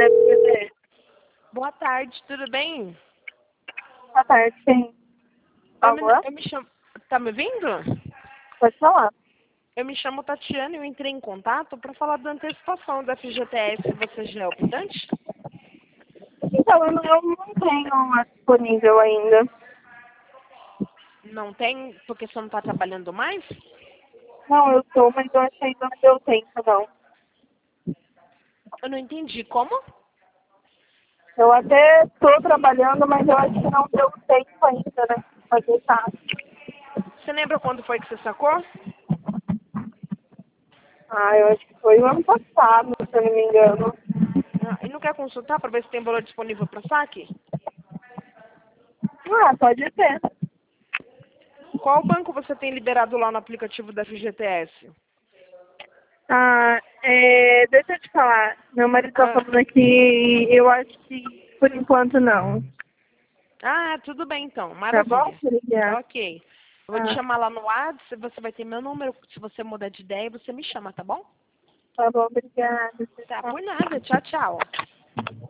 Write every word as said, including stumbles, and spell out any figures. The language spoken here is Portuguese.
da F G T S. Boa tarde, tudo bem? Boa tarde, sim. Eu me, Alô? eu me chamo... Tá me ouvindo? Pode falar. Eu me chamo Tatiana e eu entrei em contato para falar da antecipação da F G T S. Você já é optante? Então, eu não, eu não tenho uma disponível ainda. Não tem, porque você não está trabalhando mais? Não, eu tô, mas eu acho que ainda não deu tempo, não. Eu não entendi. Como? Eu até tô trabalhando, mas eu acho que não deu tempo ainda, né? Fazer tá. Você lembra quando foi que você sacou? Ah, eu acho que foi o ano passado, se eu não me engano. Ah, e não quer consultar para ver se tem valor disponível para saque? Ah, pode ser. Qual banco você tem liberado lá no aplicativo da F G T S? Ah, é, deixa eu te falar. Meu marido tá Ah, falando aqui, eu acho que por enquanto não. ah, tudo bem então. Tá bom? Maravilha. Obrigada. Ok. Eu vou te Ah, chamar lá no WhatsApp, você vai ter meu número. Se você mudar de ideia, você me chama, tá bom? tá bom, obrigada. Tá, Tchau. por nada. Tchau, tchau.